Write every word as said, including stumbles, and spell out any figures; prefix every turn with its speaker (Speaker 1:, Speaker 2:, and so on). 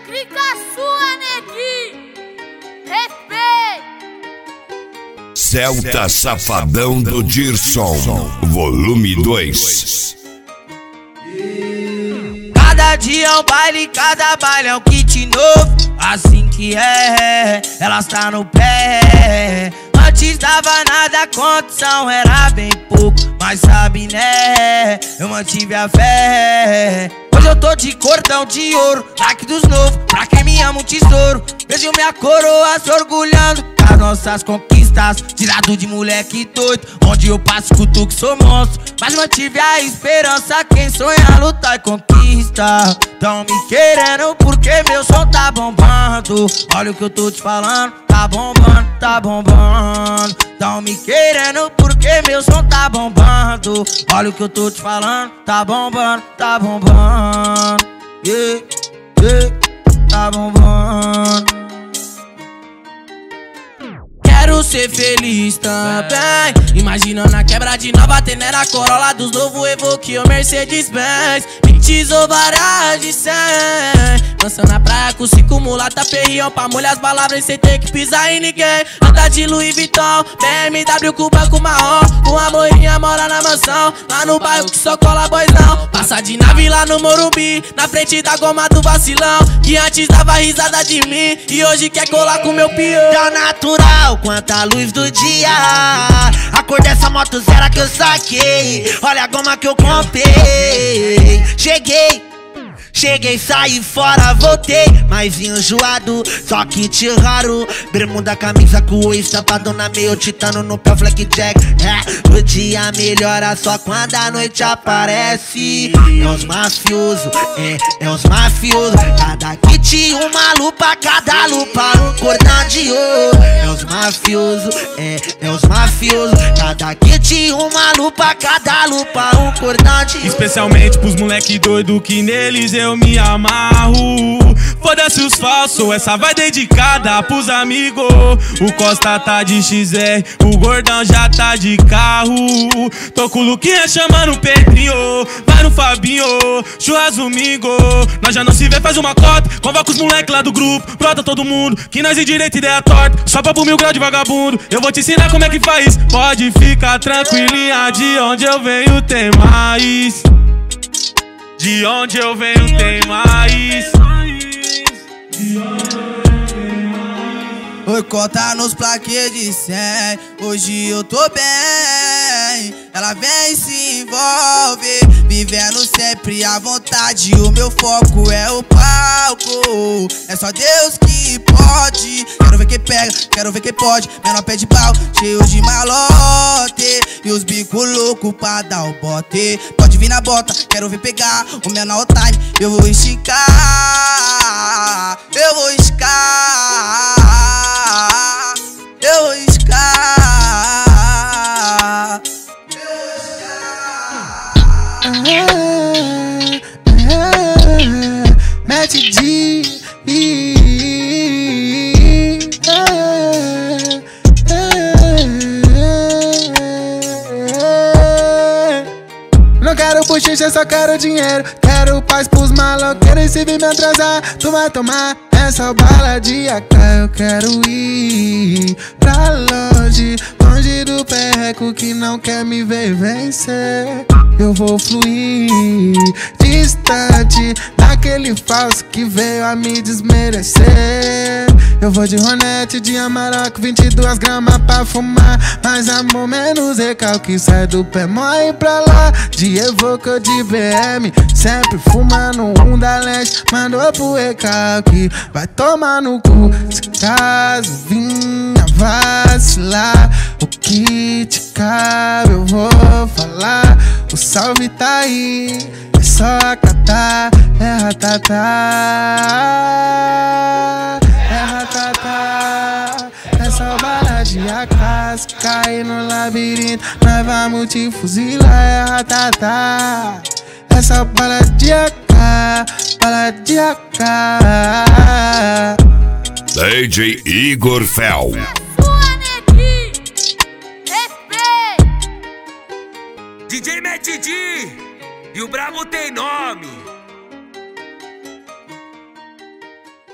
Speaker 1: clica sua, neguinho. Respeito.
Speaker 2: Celta Safadão do Dirson, volume dois.
Speaker 3: Cada dia é um baile, cada baile é um kit novo. Assim que é, elas tá no pé. Antes dava nada, a condição era bem pouco, mas sabe né, eu mantive a fé. Hoje eu tô de cordão de ouro, like dos novos, pra quem me ama um tesouro. Vejo minha coroa se orgulhando das nossas conquistas, tirado de moleque doido, onde eu passo escuto que sou monstro. Mas mantive a esperança, quem sonha lutar e conquista. Tão me querendo porque meu som tá bombando. Olha o que eu tô te falando, tá bombando, tá bombando. Tão me querendo porque meu som tá bombando. Olha o que eu tô te falando, tá bombando, tá bombando. Yeah, yeah, tá bombando. Quero ser feliz também, imaginando a quebra de nova Tenera, Corolla dos novo Evoque ou Mercedes-Benz. Pintes ou varas de cem, dança na praia com cinco mulata perrião, pra molhar as palavras sem ter que pisar em ninguém. Anda de Louis Vuitton, B M W com banco marrom, com a moinha mora na mansão, lá no bairro que só cola boizão. Passa de nave lá no Morumbi, na frente da goma do vacilão, que antes dava risada de mim e hoje quer colar com meu peão.
Speaker 4: Tá natural quanto a luz do dia, a cor dessa moto zero que eu saquei. Olha a goma que eu comprei. Cheguei, cheguei, saí fora, voltei, mais enjoado, só kit raro. Bermuda, camisa com o estampadona, meio titano no pé, Blackjack. É, o dia melhora só quando a noite aparece. É os mafiosos, é, é os mafiosos. Cada kit uma lupa, cada lupa um cordão de ouro. É os mafiosos, é, é os mafiosos. Cada kit uma lupa, cada lupa um cordão de ouro.
Speaker 5: Especialmente pros moleque doido que neles eu me amarro. Foda-se os falsos, essa vai dedicada pros amigos. O Costa tá de X R, o Gordão já tá de carro. Tô com o Luquinha chamando o Pedrinho, vai no Fabinho, churras domingo. Nós já não se vê, faz uma cota, convoca os moleque lá do grupo, brota todo mundo, que nós de direita ideia torta, só papo mil grau de vagabundo. Eu vou te ensinar como é que faz, pode ficar tranquilinha, de onde eu venho tem mais. De onde eu venho tem mais.
Speaker 3: Oi, cota nos plaquês de cem, hoje eu tô bem. Ela vem e se envolve, vivendo sempre à vontade. O meu foco é o palco, é só Deus que pode. Quero ver quem pega, quero ver quem pode. Menor pé de pau, cheio de malote, e os bico louco pra dar o bote. Pode vir na bota, quero ver pegar o menor time. Eu vou esticar, eu vou esticar, eu vou esticar. Mete de não quero bochicha, só quero dinheiro. Quero paz pros maloqueiros, e se vir me atrasar, tu vai tomar essa bala de A K. Eu quero ir pra longe, longe do perreco que não quer me ver vencer. Eu vou fluir distante daquele falso que veio a me desmerecer. Eu vou de Ronete, de Amarok, vinte e duas gramas pra fumar. Mais amor, menos recalque, sai do pé, morre pra lá. De Evoque ou de B M, sempre fumando um da leste. Mandou pro recalque, vai tomar no cu. Se caso vinha vacilar, o que te cabe eu vou falar. O salve tá aí, é só acatar. É ratatá, é ratatá. É só bala de A K, se cair no labirinto nós vamos te fuzilar. É ratatá, é só bala de A K, bala de A K.
Speaker 2: D J Igor Fel.
Speaker 6: D J Matt D e o brabo tem nome.